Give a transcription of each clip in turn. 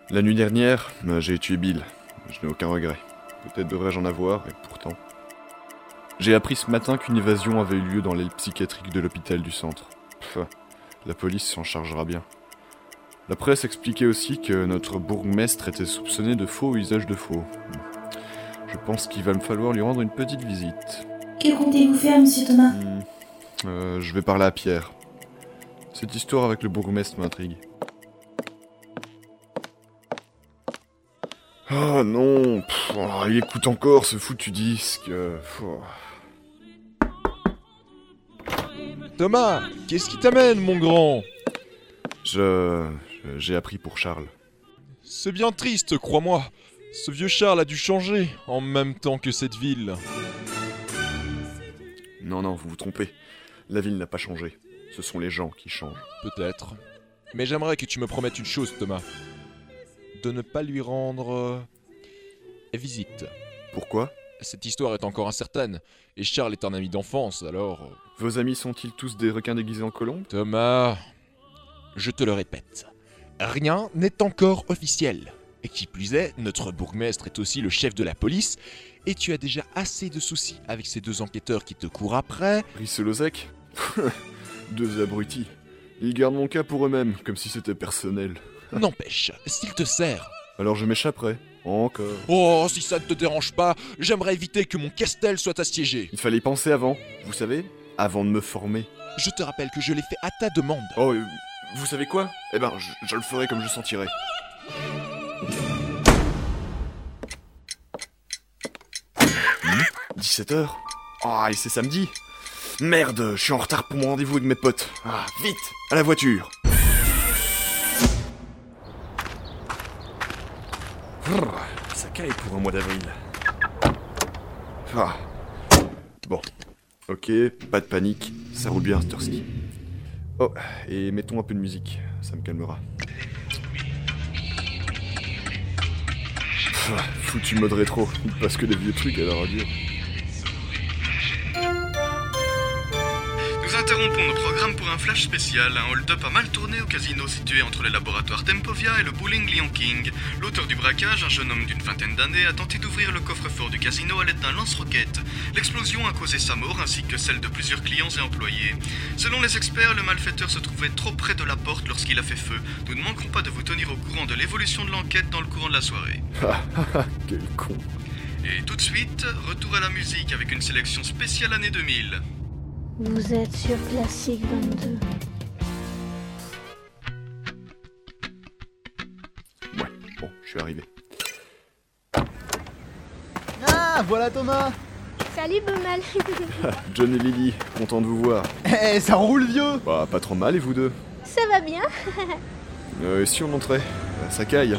La nuit dernière, j'ai tué Bill. Je n'ai aucun regret. Peut-être devrais-je en avoir, et pourtant... J'ai appris ce matin qu'une évasion avait eu lieu dans l'aile psychiatrique de l'hôpital du centre. La police s'en chargera bien. La presse expliquait aussi que notre bourgmestre était soupçonné de faux usage de faux. Je pense qu'il va me falloir lui rendre une petite visite. Que comptez-vous faire, monsieur Thomas ? Je vais parler à Pierre. Cette histoire avec le bourgmestre m'intrigue. Oh non, il écoute encore ce foutu disque. Thomas, qu'est-ce qui t'amène, mon grand ? J'ai appris pour Charles. C'est bien triste, crois-moi. Ce vieux Charles a dû changer, en même temps que cette ville. Non, vous vous trompez. La ville n'a pas changé. Ce sont les gens qui changent. Peut-être. Mais j'aimerais que tu me promettes une chose, Thomas. De ne pas lui rendre... visite. Pourquoi ? Cette histoire est encore incertaine, et Charles est un ami d'enfance, alors... Vos amis sont-ils tous des requins déguisés en colombes ? Thomas, je te le répète, rien n'est encore officiel. Et qui plus est, notre bourgmestre est aussi le chef de la police, et tu as déjà assez de soucis avec ces deux enquêteurs qui te courent après. Risselozek ? Deux abrutis. Ils gardent mon cas pour eux-mêmes, comme si c'était personnel. N'empêche, s'il te sert... Alors je m'échapperai. Encore. Oh, si ça ne te dérange pas, j'aimerais éviter que mon Castel soit assiégé. Il fallait y penser avant, vous savez, avant de me former. Je te rappelle que je l'ai fait à ta demande. Oh, vous savez quoi ? Eh ben, je le ferai comme je sentirai. 17h ? Ah, et c'est samedi. Merde, je suis en retard pour mon rendez-vous avec mes potes. Ah, vite, à la voiture. Ça caille pour un mois d'avril. Ah. Bon. Ok, pas de panique, ça roule bien à cette heure-ci. Oh, et mettons un peu de musique, ça me calmera. Foutu mode rétro, il passe que des vieux trucs à la radio. Nous interrompons nos programmes pour un flash spécial. Un hold-up a mal tourné au casino situé entre les laboratoires Tempovia et le bowling Lion King. L'auteur du braquage, un jeune homme d'une vingtaine d'années, a tenté d'ouvrir le coffre-fort du casino à l'aide d'un lance-roquette. L'explosion a causé sa mort ainsi que celle de plusieurs clients et employés. Selon les experts, le malfaiteur se trouvait trop près de la porte lorsqu'il a fait feu. Nous ne manquerons pas de vous tenir au courant de l'évolution de l'enquête dans le courant de la soirée. Quel con. Et tout de suite, retour à la musique avec une sélection spéciale année 2000. Vous êtes sur Classique 22. Ouais, bon, je suis arrivé. Ah, voilà Thomas. Salut Baumel. John et Lily, content de vous voir. Eh, ça roule vieux. Bah, pas trop mal, et vous deux ? Ça va bien. Et si on montrait ? Ça caille.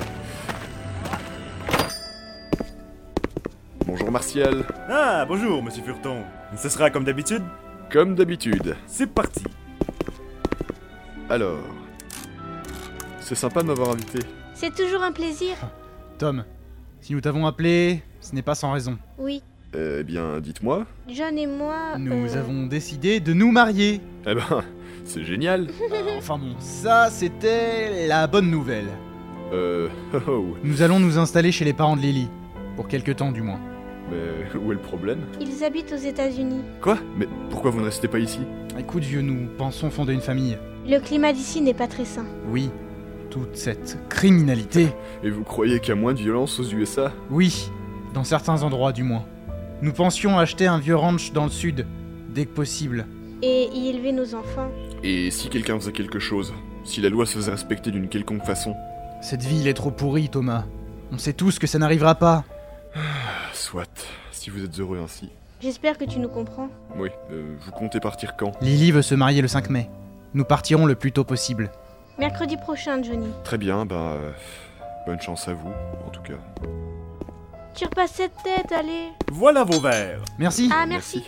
Bonjour Martial. Ah, bonjour, monsieur Furton. Ce sera comme d'habitude ? Comme d'habitude. C'est parti. Alors... C'est sympa de m'avoir invité. C'est toujours un plaisir. Tom, si nous t'avons appelé, ce n'est pas sans raison. Oui, Eh bien, dites-moi. John et moi... Nous avons décidé de nous marier. Eh ben, c'est génial. Enfin bon, ça c'était la bonne nouvelle. Oh, Nous allons nous installer chez les parents de Lily. Pour quelque temps du moins. mais où est le problème ? Ils habitent aux États-Unis. Quoi ? Mais pourquoi vous ne restez pas ici ? Écoute vieux, nous pensons fonder une famille. Le climat d'ici n'est pas très sain. Oui, toute cette criminalité. Et vous croyez qu'il y a moins de violence aux USA ? Oui, dans certains endroits du moins. Nous pensions acheter un vieux ranch dans le sud, dès que possible. Et y élever nos enfants. Et si quelqu'un faisait quelque chose ? Si la loi se faisait respecter d'une quelconque façon ? Cette ville est trop pourrie, Thomas. On sait tous que ça n'arrivera pas. Soit, si vous êtes heureux ainsi. J'espère que tu nous comprends. Oui, vous comptez partir quand ? Lily veut se marier le 5 mai. Nous partirons le plus tôt possible. Mercredi prochain, Johnny. Très bien, bonne chance à vous, en tout cas. Tu repasses cette tête, allez. Voilà vos verres. Merci. Ah, merci.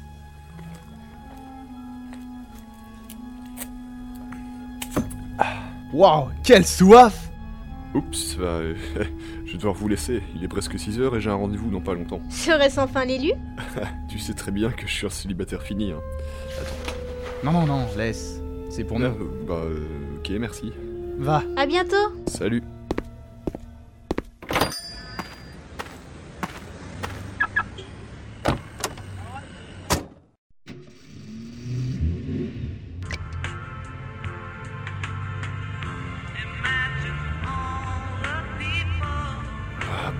Waouh, quelle soif! Oups, je vais devoir vous laisser. Il est presque 6h et j'ai un rendez-vous dans pas longtemps. Serait-ce enfin l'élu? Tu sais très bien que je suis un célibataire fini, hein. Non, laisse. C'est pour nous. Ok, merci. Va. À bientôt. Salut.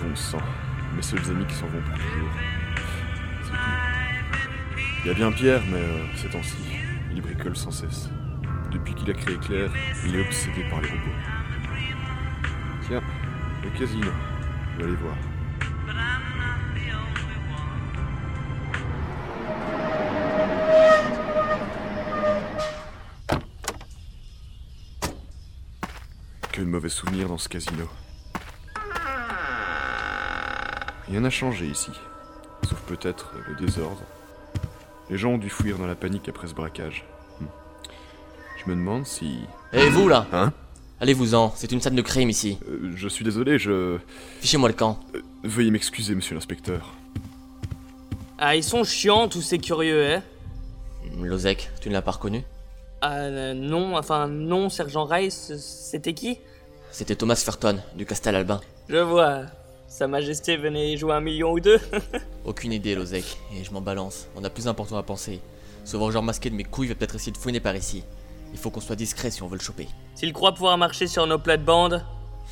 Bon sang, mes seuls amis qui s'en vont pour toujours. C'est tout. Il y a bien Pierre, mais ces temps-ci, il bricole sans cesse. Depuis qu'il a créé Claire, il est obsédé par les robots. Tiens, le casino. Je vais aller voir. Que de mauvais souvenirs dans ce casino. Rien n'a changé ici, sauf peut-être le désordre. Les gens ont dû fuir dans la panique après ce braquage. Je me demande si... Et vous là? Hein? Allez-vous-en, c'est une scène de crime ici. Je suis désolé, Fichez-moi le camp. Veuillez m'excuser, monsieur l'inspecteur. Ah, ils sont chiants, tous ces curieux, hein? Lozek, tu ne l'as pas reconnu? Non, Sergent Rice, c'était qui? C'était Thomas Furton, du Castel Albin. Je vois. Sa Majesté venait jouer 1 million ou 2. Aucune idée, Lozek, et je m'en balance. On a plus important à penser. Ce vengeur masqué de mes couilles va peut-être essayer de fouiner par ici. Il faut qu'on soit discret si on veut le choper. S'il croit pouvoir marcher sur nos plates-bandes...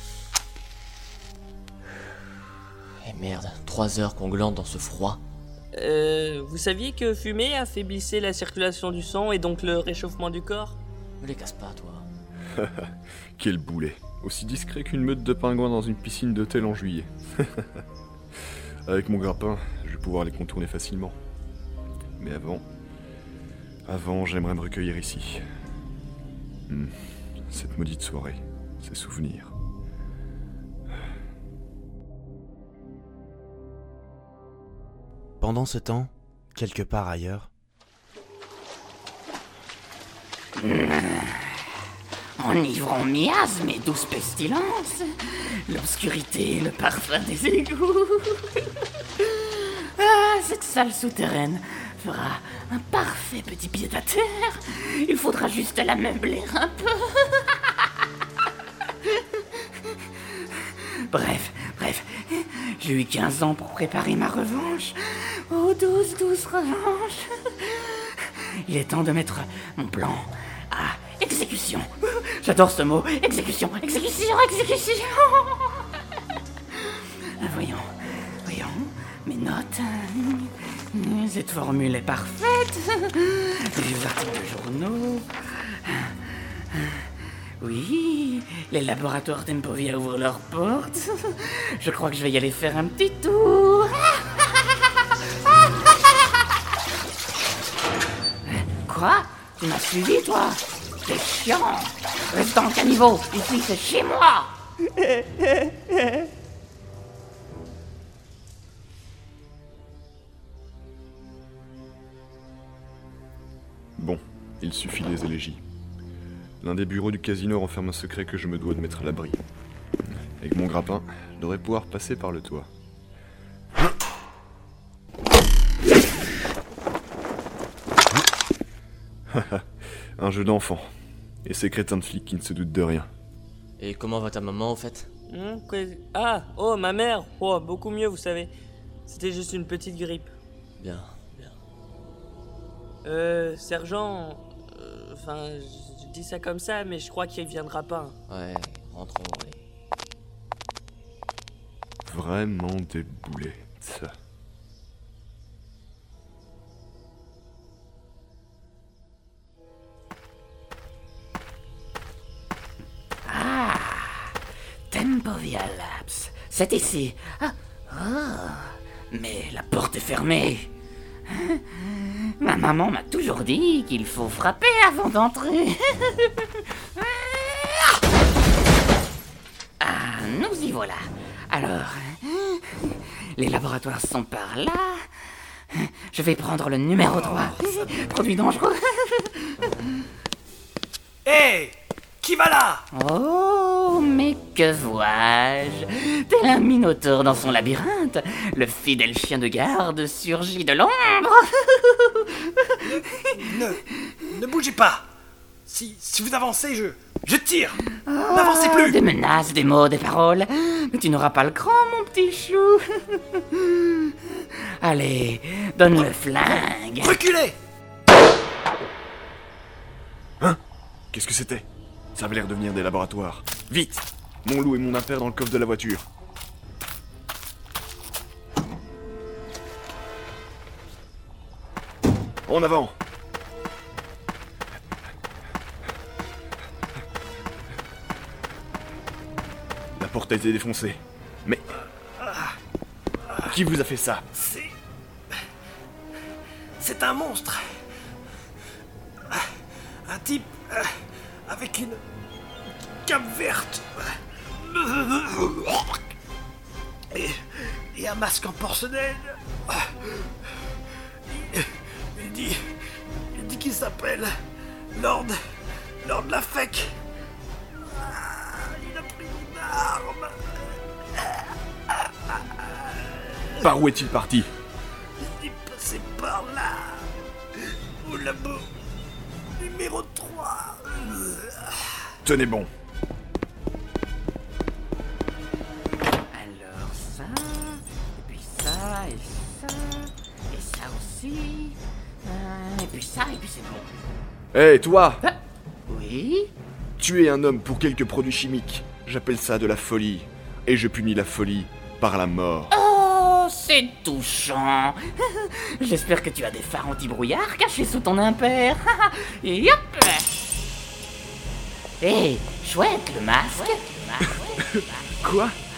Eh merde, 3 heures qu'on glande dans ce froid. Vous saviez que fumer affaiblissait la circulation du sang et donc le réchauffement du corps? Me les casse pas, toi. Quel boulet. Aussi discret qu'une meute de pingouins dans une piscine d'hôtel en juillet. Avec mon grappin, je vais pouvoir les contourner facilement. Mais avant, j'aimerais me recueillir ici. Cette maudite soirée, ces souvenirs. Pendant ce temps, quelque part ailleurs... Enivrant miasme et douce pestilence, l'obscurité, le parfum des égouts. Ah, cette salle souterraine fera un parfait petit pied-à-terre. Il faudra juste la meubler un peu. Bref, j'ai eu 15 ans pour préparer ma revanche. Oh, douce revanche. Il est temps de mettre mon plan à exécution. J'adore ce mot. Exécution. Voyons. Mes notes. Cette formule est parfaite. Les articles de journaux. Oui, les laboratoires Tempovia ouvrent leurs portes. Je crois que je vais y aller faire un petit tour. Quoi? Tu m'as suivi, toi? T'es chiant. Reste dans le caniveau. Ici, c'est chez moi. Bon, il suffit des élégies. L'un des bureaux du casino renferme un secret que je me dois de mettre à l'abri. Avec mon grappin, je devrais pouvoir passer par le toit. Un jeu d'enfant. Et ces crétins de flics qui ne se doutent de rien. Et comment va ta maman, au fait? Ma mère. Oh, beaucoup mieux, vous savez. C'était juste une petite grippe. Bien. Sergent... je dis ça comme ça, mais je crois qu'il viendra pas. Ouais, rentrons, oui. Vraiment des boulets, ça. Tempovia Labs. C'est ici. Mais la porte est fermée. Ma maman m'a toujours dit qu'il faut frapper avant d'entrer. Nous y voilà. Alors, les laboratoires sont par là. Je vais prendre le numéro 3. Produit dangereux. Hé! Qui va là? Oh, mais que vois-je? Tel un minotaure dans son labyrinthe, le fidèle chien de garde surgit de l'ombre. Ne bougez pas. Si vous avancez, je tire. N'avancez plus. Des menaces, des mots, des paroles. Mais tu n'auras pas le cran, mon petit chou. Allez, donne le flingue. Reculez. Hein? Qu'est-ce que c'était? Ça avait l'air de venir des laboratoires. Vite! Mon loup et mon impair dans le coffre de la voiture. En avant! La porte a été défoncée. Mais... Qui vous a fait ça? C'est un monstre. Un type avec une cape verte. Et un masque en porcelaine. Il dit qu'il s'appelle Lord Lafec. Il a pris une arme. Par où est-il parti? Il est passé par là. Au labo numéro 3. Tenez bon. Alors ça, et puis ça, et ça aussi. Et puis ça, et puis c'est bon. Hé, toi! Oui? Tuer un homme pour quelques produits chimiques, j'appelle ça de la folie. Et je punis la folie par la mort. Oh, c'est touchant. J'espère que tu as des phares anti-brouillard cachés sous ton impair. Et hop! Hé, chouette, le masque. Quoi?